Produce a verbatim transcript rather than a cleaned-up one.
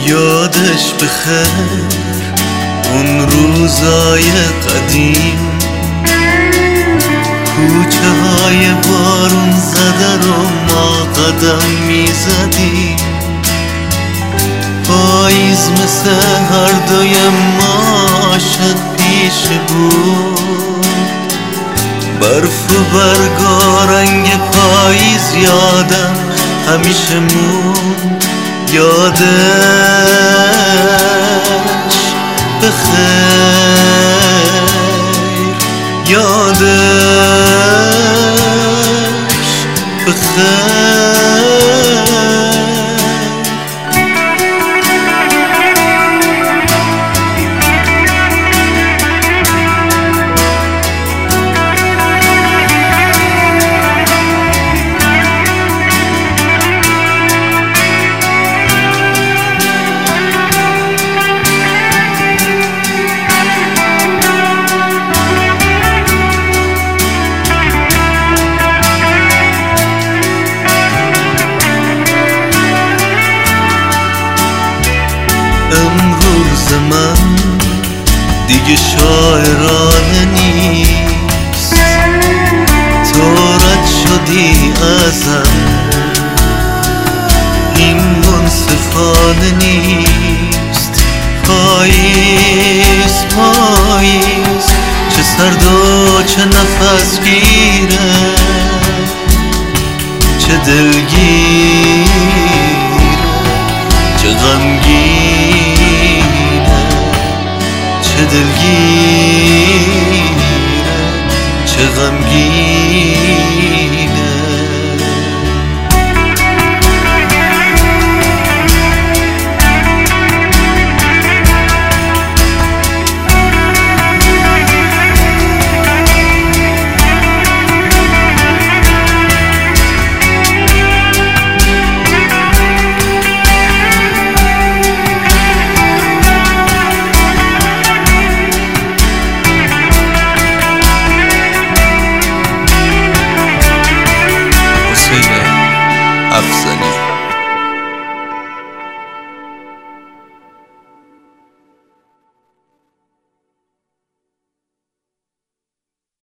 یادش بخیر اون روزای قدیم، کوچه های بارون زده رو ما قدم میزدیم. پاییز مثل هر دوی ما عاشق پیش بود، برف و برگا رنگ پاییز یادم همیشه موند. یادش بخیر، یادش بخیر. امروز من دیگه شاعرانه نیست، تو رد شدی ازم، این منصفانه نیست. پاییز پاییز چه سرد و چه نفس گیره، چه دلگیره چه غمگینه، چه دلگیره چه غمگینه. حسین افزنی